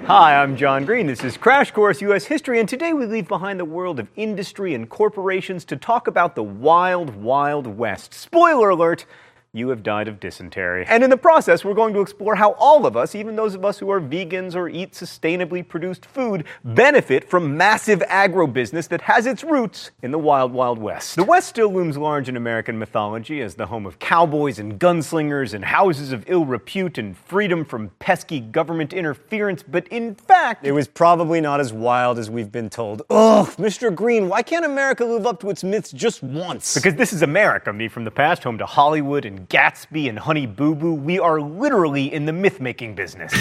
Hi, I'm John Green. This is Crash Course U.S. History, and today we leave behind the world of industry and corporations to talk about the wild, wild West. Spoiler alert! You have died of dysentery. And in the process, we're going to explore how all of us, even those of us who are vegans or eat sustainably produced food, benefit from massive agro-business that has its roots in the wild, wild West. The West still looms large in American mythology as the home of cowboys and gunslingers and houses of ill repute and freedom from pesky government interference, but in fact, it was probably not as wild as we've been told. Ugh, Mr. Green, why can't America live up to its myths just once? Because this is America, me from the past, home to Hollywood and Gatsby and Honey Boo Boo. We are literally in the myth-making business.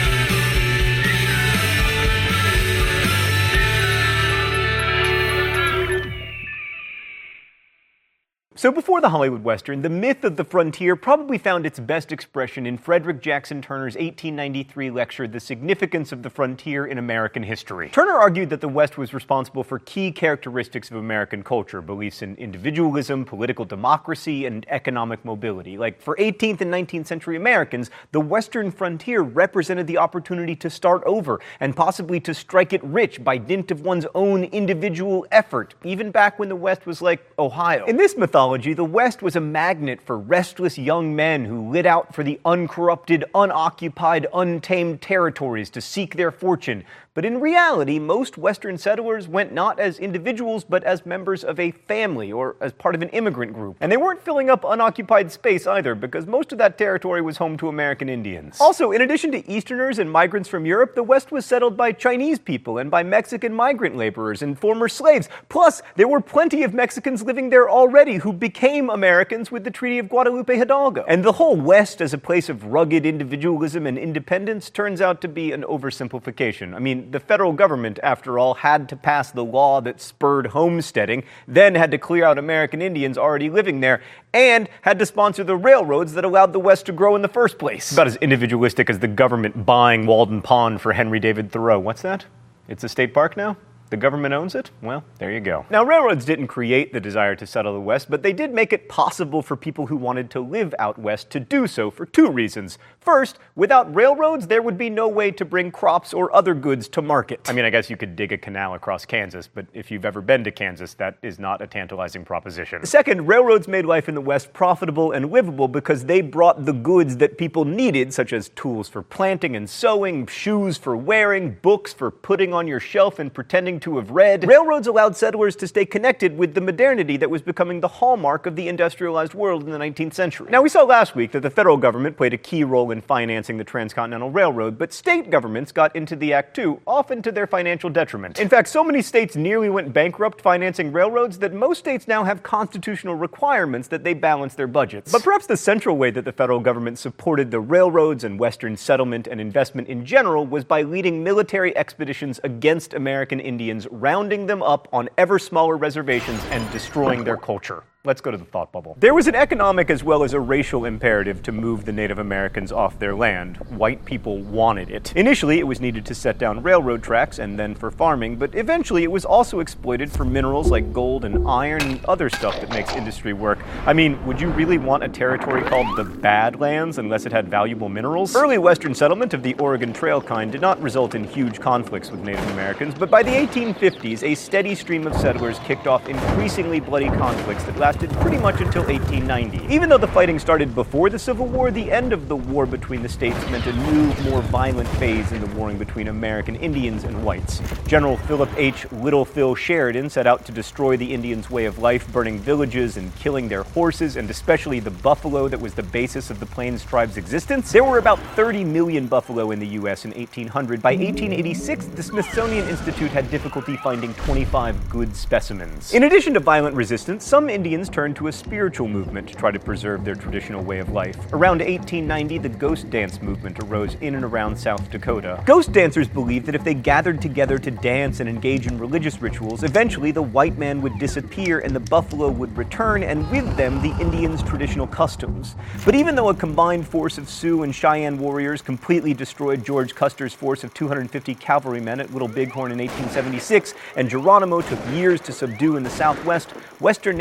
So before the Hollywood Western, the myth of the frontier probably found its best expression in Frederick Jackson Turner's 1893 lecture, The Significance of the Frontier in American History. Turner argued that the West was responsible for key characteristics of American culture, beliefs in individualism, political democracy, and economic mobility. Like, for 18th and 19th century Americans, the Western frontier represented the opportunity to start over, and possibly to strike it rich by dint of one's own individual effort, even back when the West was like Ohio. In this mythology, the West was a magnet for restless young men who lit out for the uncorrupted, unoccupied, untamed territories to seek their fortune. But in reality, most Western settlers went not as individuals, but as members of a family or as part of an immigrant group. And they weren't filling up unoccupied space either, because most of that territory was home to American Indians. Also, in addition to Easterners and migrants from Europe, the West was settled by Chinese people and by Mexican migrant laborers and former slaves. Plus, there were plenty of Mexicans living there already who became Americans with the Treaty of Guadalupe Hidalgo. And the whole West as a place of rugged individualism and independence turns out to be an oversimplification. I mean, the federal government, after all, had to pass the law that spurred homesteading, then had to clear out American Indians already living there, and had to sponsor the railroads that allowed the West to grow in the first place. About as individualistic as the government buying Walden Pond for Henry David Thoreau. What's that? It's a state park now? The government owns it? Well, there you go. Now, railroads didn't create the desire to settle the West, but they did make it possible for people who wanted to live out West to do so for two reasons. First, without railroads, there would be no way to bring crops or other goods to market. I mean, I guess you could dig a canal across Kansas, but if you've ever been to Kansas, that is not a tantalizing proposition. Second, railroads made life in the West profitable and livable because they brought the goods that people needed, such as tools for planting and sowing, shoes for wearing, books for putting on your shelf and pretending to have read. Railroads allowed settlers to stay connected with the modernity that was becoming the hallmark of the industrialized world in the 19th century. Now, we saw last week that the federal government played a key role in financing the Transcontinental Railroad, but state governments got into the act too, often to their financial detriment. In fact, so many states nearly went bankrupt financing railroads that most states now have constitutional requirements that they balance their budgets. But perhaps the central way that the federal government supported the railroads and Western settlement and investment in general was by leading military expeditions against American Indians, rounding them up on ever smaller reservations and destroying their culture. Let's go to the thought bubble. There was an economic as well as a racial imperative to move the Native Americans off their land. White people wanted it. Initially, it was needed to set down railroad tracks and then for farming, but eventually it was also exploited for minerals like gold and iron and other stuff that makes industry work. I mean, would you really want a territory called the Badlands unless it had valuable minerals? Early Western settlement of the Oregon Trail kind did not result in huge conflicts with Native Americans, but by the 1850s, a steady stream of settlers kicked off increasingly bloody conflicts that lasted pretty much until 1890. Even though the fighting started before the Civil War, the end of the war between the states meant a new, more violent phase in the warring between American Indians and whites. General Philip H. Little Phil Sheridan set out to destroy the Indians' way of life, burning villages and killing their horses, and especially the buffalo that was the basis of the Plains tribe's existence. There were about 30 million buffalo in the U.S. in 1800. By 1886, the Smithsonian Institute had difficulty finding 25 good specimens. In addition to violent resistance, some Indians turned to a spiritual movement to try to preserve their traditional way of life. Around 1890, the ghost dance movement arose in and around South Dakota. Ghost dancers believed that if they gathered together to dance and engage in religious rituals, eventually the white man would disappear and the buffalo would return, and with them the Indians' traditional customs. But even though a combined force of Sioux and Cheyenne warriors completely destroyed George Custer's force of 250 cavalrymen at Little Bighorn in 1876, and Geronimo took years to subdue in the Southwest, Western Native Americans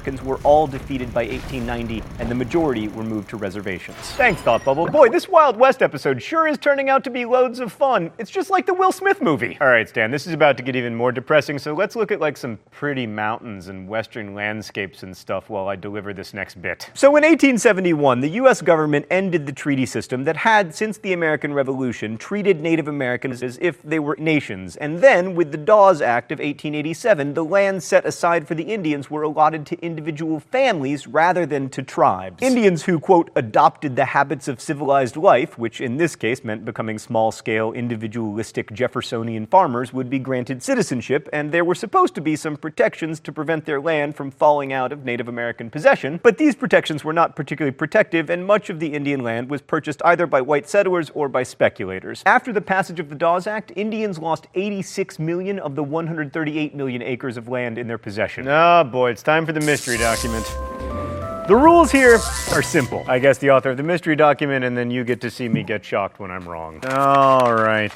Americans were all defeated by 1890, and the majority were moved to reservations. Thanks, Thought Bubble. Boy, this Wild West episode sure is turning out to be loads of fun. It's just like the Will Smith movie. All right, Stan, this is about to get even more depressing, so let's look at like some pretty mountains and western landscapes and stuff while I deliver this next bit. So in 1871, the U.S. government ended the treaty system that had, since the American Revolution, treated Native Americans as if they were nations. And then, with the Dawes Act of 1887, the lands set aside for the Indians were allotted to individual families rather than to tribes. Indians who, quote, adopted the habits of civilized life, which in this case meant becoming small-scale, individualistic Jeffersonian farmers, would be granted citizenship, and there were supposed to be some protections to prevent their land from falling out of Native American possession, but these protections were not particularly protective, and much of the Indian land was purchased either by white settlers or by speculators. After the passage of the Dawes Act, Indians lost 86 million of the 138 million acres of land in their possession. Oh boy, it's time for the mystery document. The rules here are simple. I guess the author of the mystery document, and then you get to see me get shocked when I'm wrong. All right.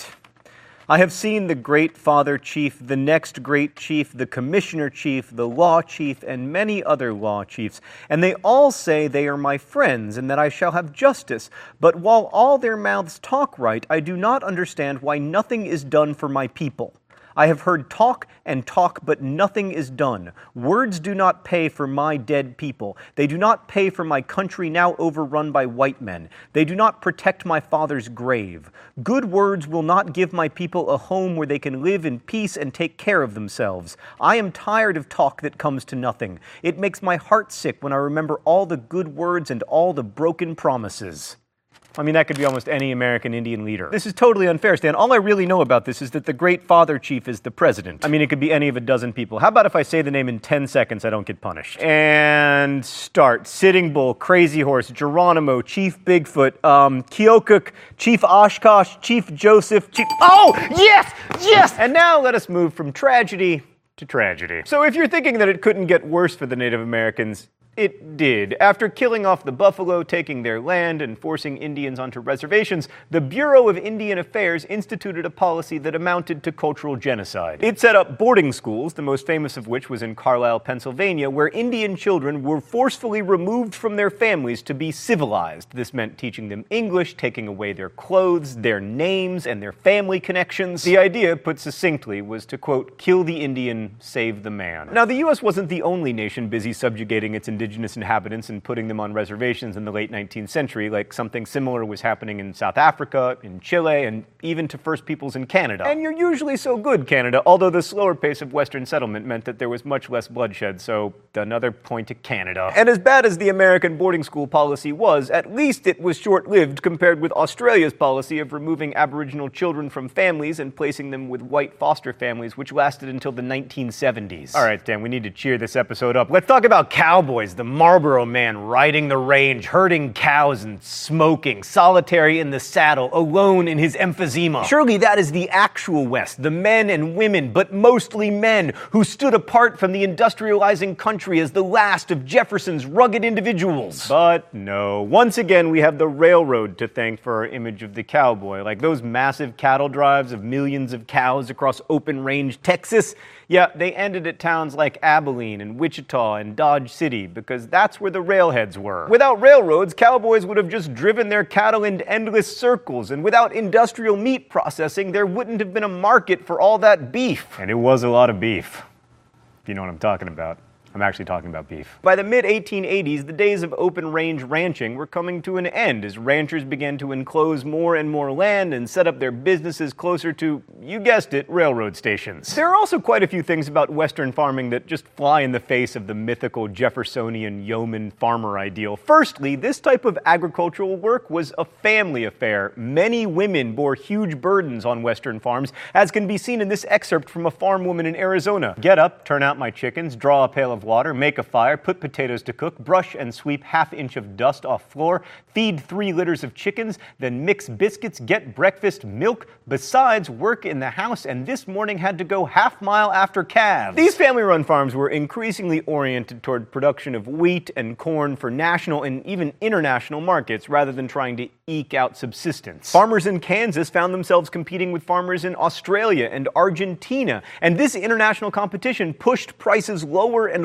I have seen the great father chief, the next great chief, the commissioner chief, the law chief, and many other law chiefs, and they all say they are my friends and that I shall have justice. But while all their mouths talk right, I do not understand why nothing is done for my people. I have heard talk and talk, but nothing is done. Words do not pay for my dead people. They do not pay for my country now overrun by white men. They do not protect my father's grave. Good words will not give my people a home where they can live in peace and take care of themselves. I am tired of talk that comes to nothing. It makes my heart sick when I remember all the good words and all the broken promises. I mean, that could be almost any American Indian leader. This is totally unfair, Stan. All I really know about this is that the great father chief is the president. I mean, it could be any of a dozen people. How about if I say the name in 10 seconds, I don't get punished? And start. Sitting Bull, Crazy Horse, Geronimo, Chief Bigfoot, Keokuk, Chief Oshkosh, Chief Joseph, Chief... Oh, yes! Yes! And now let us move from tragedy to tragedy. So if you're thinking that it couldn't get worse for the Native Americans, it did. After killing off the buffalo, taking their land, and forcing Indians onto reservations, the Bureau of Indian Affairs instituted a policy that amounted to cultural genocide. It set up boarding schools, the most famous of which was in Carlisle, Pennsylvania, where Indian children were forcefully removed from their families to be civilized. This meant teaching them English, taking away their clothes, their names, and their family connections. The idea, put succinctly, was to, quote, kill the Indian, save the man. Now, the U.S. wasn't the only nation busy subjugating its indigenous inhabitants and putting them on reservations in the late 19th century. Like, something similar was happening in South Africa, in Chile, and even to First Peoples in Canada. And you're usually so good, Canada, although the slower pace of Western settlement meant that there was much less bloodshed, so another point to Canada. And as bad as the American boarding school policy was, at least it was short-lived compared with Australia's policy of removing Aboriginal children from families and placing them with white foster families, which lasted until the 1970s. All right, Dan, we need to cheer this episode up. Let's talk about cowboys. The Marlboro man riding the range, herding cows and smoking, solitary in the saddle, alone in his emphysema. Surely that is the actual West, the men and women, but mostly men, who stood apart from the industrializing country as the last of Jefferson's rugged individuals. But no. Once again, we have the railroad to thank for our image of the cowboy, like those massive cattle drives of millions of cows across open-range Texas. Yeah, they ended at towns like Abilene and Wichita and Dodge City because that's where the railheads were. Without railroads, cowboys would have just driven their cattle in endless circles, and without industrial meat processing, there wouldn't have been a market for all that beef. And it was a lot of beef, if you know what I'm talking about. I'm actually talking about beef. By the mid-1880s, the days of open-range ranching were coming to an end as ranchers began to enclose more and more land and set up their businesses closer to, you guessed it, railroad stations. There are also quite a few things about Western farming that just fly in the face of the mythical Jeffersonian yeoman farmer ideal. Firstly, this type of agricultural work was a family affair. Many women bore huge burdens on Western farms, as can be seen in this excerpt from a farm woman in Arizona. Get up, turn out my chickens, draw a pail of water, make a fire, put potatoes to cook, brush and sweep ½ inch of dust off floor, feed 3 litters of chickens, then mix biscuits, get breakfast, milk, besides work in the house, and this morning had to go ½ mile after calves. These family-run farms were increasingly oriented toward production of wheat and corn for national and even international markets rather than trying to eke out subsistence. Farmers in Kansas found themselves competing with farmers in Australia and Argentina, and this international competition pushed prices lower and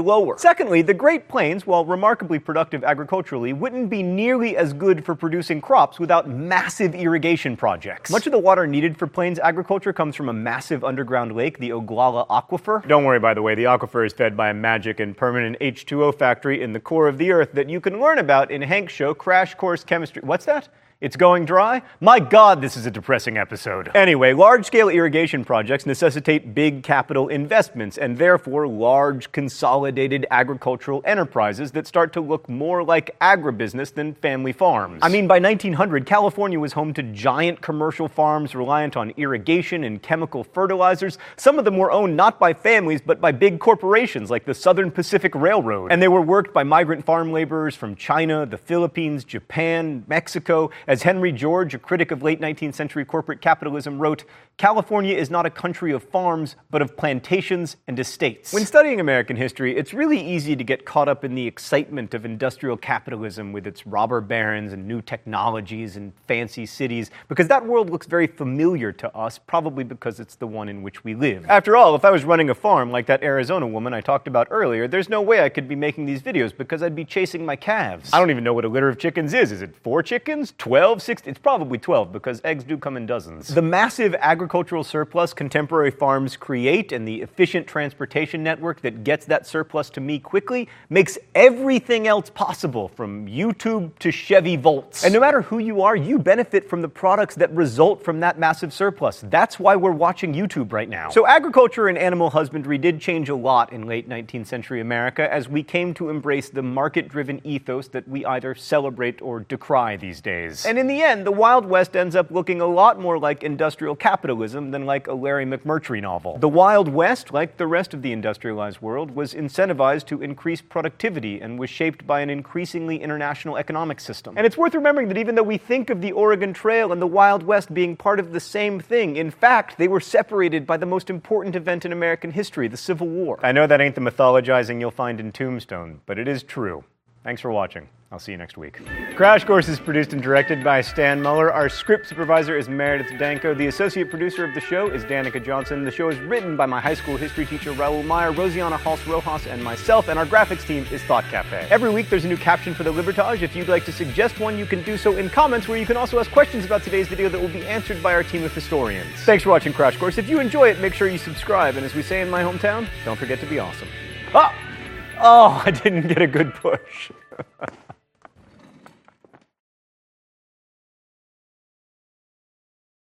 lower. Secondly, the Great Plains, while remarkably productive agriculturally, wouldn't be nearly as good for producing crops without massive irrigation projects. Much of the water needed for plains agriculture comes from a massive underground lake, the Ogallala Aquifer. Don't worry, by the way, the aquifer is fed by a magic and permanent H2O factory in the core of the earth that you can learn about in Hank's show, Crash Course Chemistry. What's that? It's going dry? My God, this is a depressing episode. Anyway, large-scale irrigation projects necessitate big capital investments and therefore large, consolidated agricultural enterprises that start to look more like agribusiness than family farms. I mean, by 1900, California was home to giant commercial farms reliant on irrigation and chemical fertilizers. Some of them were owned not by families, but by big corporations like the Southern Pacific Railroad. And they were worked by migrant farm laborers from China, the Philippines, Japan, Mexico. As Henry George, a critic of late 19th century corporate capitalism, wrote, "California is not a country of farms, but of plantations and estates." When studying American history, it's really easy to get caught up in the excitement of industrial capitalism with its robber barons and new technologies and fancy cities, because that world looks very familiar to us, probably because it's the one in which we live. After all, if I was running a farm like that Arizona woman I talked about earlier, there's no way I could be making these videos because I'd be chasing my calves. I don't even know what a litter of chickens is. Is it 4 chickens? 12? 60? It's probably 12 because eggs do come in dozens. The massive agricultural surplus contemporary farms create and the efficient transportation network that gets that surplus to me quickly makes everything else possible, from YouTube to Chevy Volts. And no matter who you are, you benefit from the products that result from that massive surplus. That's why we're watching YouTube right now. So agriculture and animal husbandry did change a lot in late 19th century America as we came to embrace the market-driven ethos that we either celebrate or decry these days. And in the end, the Wild West ends up looking a lot more like industrial capitalism than like a Larry McMurtry novel. The Wild West, like the rest of the industrialized world, was incentivized to increase productivity and was shaped by an increasingly international economic system. And it's worth remembering that even though we think of the Oregon Trail and the Wild West being part of the same thing, in fact, they were separated by the most important event in American history, the Civil War. I know that ain't the mythologizing you'll find in Tombstone, but it is true. Thanks for watching. I'll see you next week. Crash Course is produced and directed by Stan Muller. Our script supervisor is Meredith Danko. The associate producer of the show is Danica Johnson. The show is written by my high school history teacher, Raul Meyer, Rosiana Hals-Rojas, and myself, and our graphics team is Thought Cafe. Every week there's a new caption for the Libertage. If you'd like to suggest one, you can do so in comments, where you can also ask questions about today's video that will be answered by our team of historians. Thanks for watching Crash Course. If you enjoy it, make sure you subscribe, and as we say in my hometown, don't forget to be awesome. Oh, I didn't get a good push.